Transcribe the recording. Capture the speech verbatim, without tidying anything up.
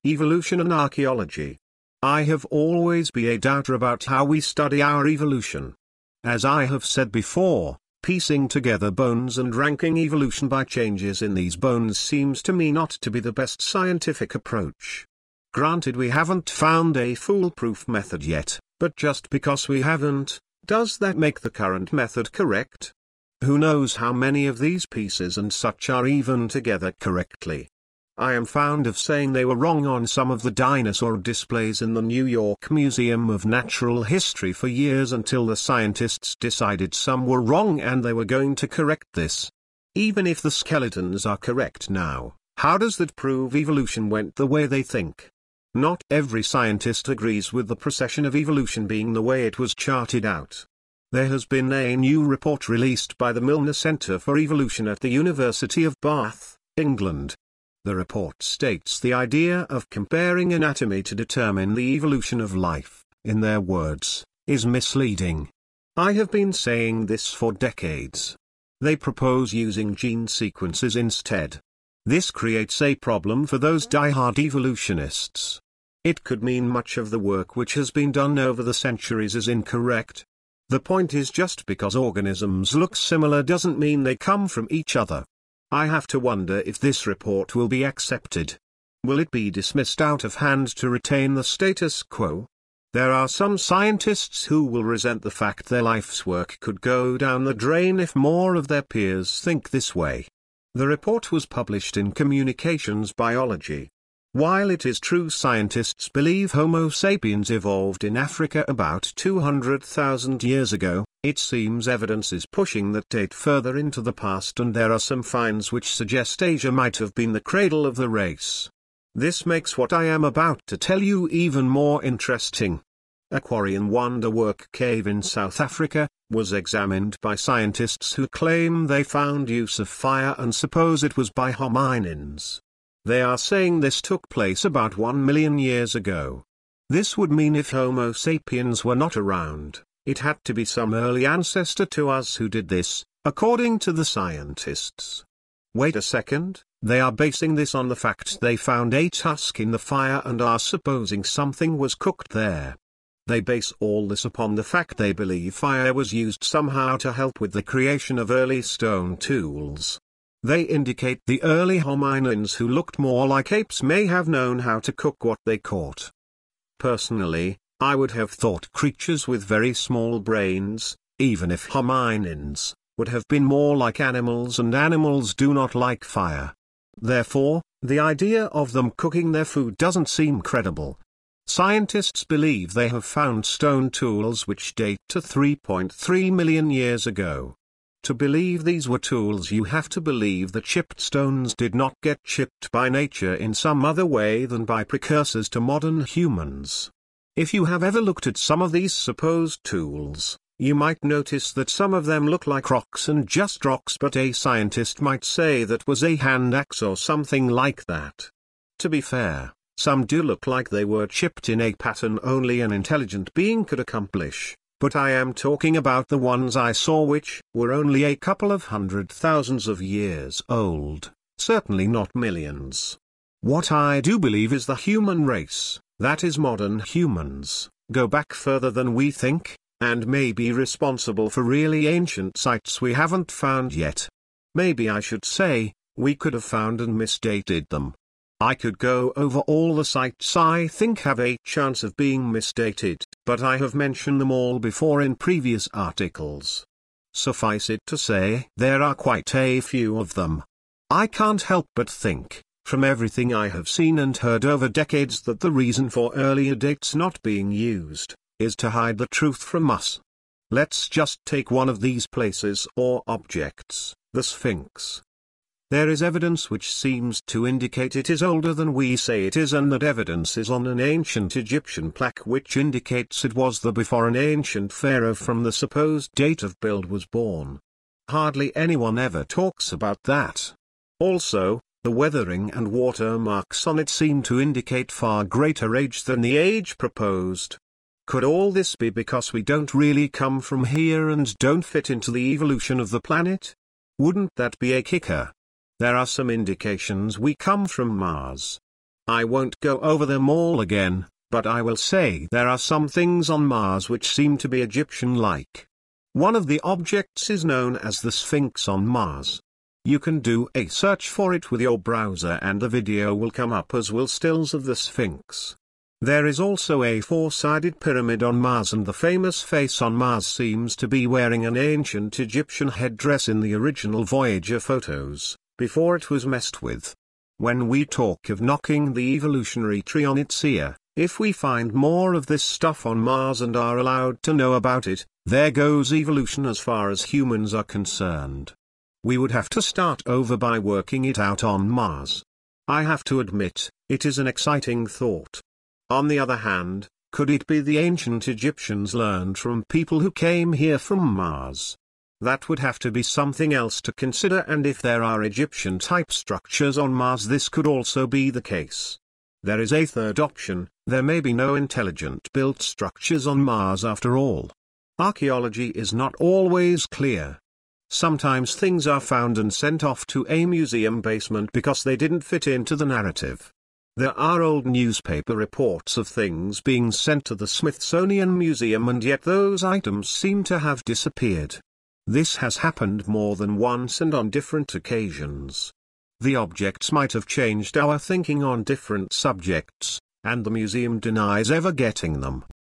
Evolution and archaeology. I have always been a doubter about how we study our evolution. As I have said before, piecing together bones and ranking evolution by changes in these bones seems to me not to be the best scientific approach. Granted, we haven't found a foolproof method yet, but just because we haven't, does that make the current method correct? Who knows how many of these pieces and such are even together correctly? I am fond of saying they were wrong on some of the dinosaur displays in the New York Museum of Natural History for years until the scientists decided some were wrong and they were going to correct this. Even if the skeletons are correct now, how does that prove evolution went the way they think? Not every scientist agrees with the procession of evolution being the way it was charted out. There has been a new report released by the Milner Centre for Evolution at the University of Bath, England. The report states the idea of comparing anatomy to determine the evolution of life, in their words, is misleading. I have been saying this for decades. They propose using gene sequences instead. This creates a problem for those die-hard evolutionists. It could mean much of the work which has been done over the centuries is incorrect. The point is, just because organisms look similar doesn't mean they come from each other. I have to wonder if this report will be accepted. Will it be dismissed out of hand to retain the status quo? There are some scientists who will resent the fact their life's work could go down the drain if more of their peers think this way. The report was published in Communications Biology. While it is true scientists believe Homo sapiens evolved in Africa about two hundred thousand years ago, it seems evidence is pushing that date further into the past, and there are some finds which suggest Asia might have been the cradle of the race. This makes what I am about to tell you even more interesting. A quarry in Wonderwork Cave in South Africa was examined by scientists who claim they found use of fire and suppose it was by hominins. They are saying this took place about one million years ago. This would mean if Homo sapiens were not around, it had to be some early ancestor to us who did this, according to the scientists. Wait a second, they are basing this on the fact they found a tusk in the fire and are supposing something was cooked there. They base all this upon the fact they believe fire was used somehow to help with the creation of early stone tools. They indicate the early hominins who looked more like apes may have known how to cook what they caught. Personally, I would have thought creatures with very small brains, even if hominins, would have been more like animals, and animals do not like fire. Therefore, the idea of them cooking their food doesn't seem credible. Scientists believe they have found stone tools which date to three point three million years ago. To believe these were tools, you have to believe the chipped stones did not get chipped by nature in some other way than by precursors to modern humans. If you have ever looked at some of these supposed tools, you might notice that some of them look like rocks and just rocks, but a scientist might say that was a hand axe or something like that. To be fair, some do look like they were chipped in a pattern only an intelligent being could accomplish. But I am talking about the ones I saw which were only a couple of hundred thousands of years old, certainly not millions. What I do believe is the human race, that is modern humans, go back further than we think, and may be responsible for really ancient sites we haven't found yet. Maybe I should say, we could have found and misdated them. I could go over all the sites I think have a chance of being misdated, but I have mentioned them all before in previous articles. Suffice it to say, there are quite a few of them. I can't help but think, from everything I have seen and heard over decades, that the reason for earlier dates not being used is to hide the truth from us. Let's just take one of these places or objects, the Sphinx. There is evidence which seems to indicate it is older than we say it is, and that evidence is on an ancient Egyptian plaque which indicates it was there before an ancient pharaoh from the supposed date of build was born. Hardly anyone ever talks about that. Also, the weathering and watermarks on it seem to indicate far greater age than the age proposed. Could all this be because we don't really come from here and don't fit into the evolution of the planet? Wouldn't that be a kicker? There are some indications we come from Mars. I won't go over them all again, but I will say there are some things on Mars which seem to be Egyptian-like. One of the objects is known as the Sphinx on Mars. You can do a search for it with your browser and the video will come up, as will stills of the Sphinx. There is also a four-sided pyramid on Mars, and the famous face on Mars seems to be wearing an ancient Egyptian headdress in the original Voyager photos, before it was messed with. When we talk of knocking the evolutionary tree on its ear, if we find more of this stuff on Mars and are allowed to know about it, there goes evolution as far as humans are concerned. We would have to start over by working it out on Mars. I have to admit, it is an exciting thought. On the other hand, could it be the ancient Egyptians learned from people who came here from Mars? That would have to be something else to consider, and if there are Egyptian-type structures on Mars, this could also be the case. There is a third option: there may be no intelligent-built structures on Mars after all. Archaeology is not always clear. Sometimes things are found and sent off to a museum basement because they didn't fit into the narrative. There are old newspaper reports of things being sent to the Smithsonian Museum, and yet those items seem to have disappeared. This has happened more than once and on different occasions. The objects might have changed our thinking on different subjects, and the museum denies ever getting them.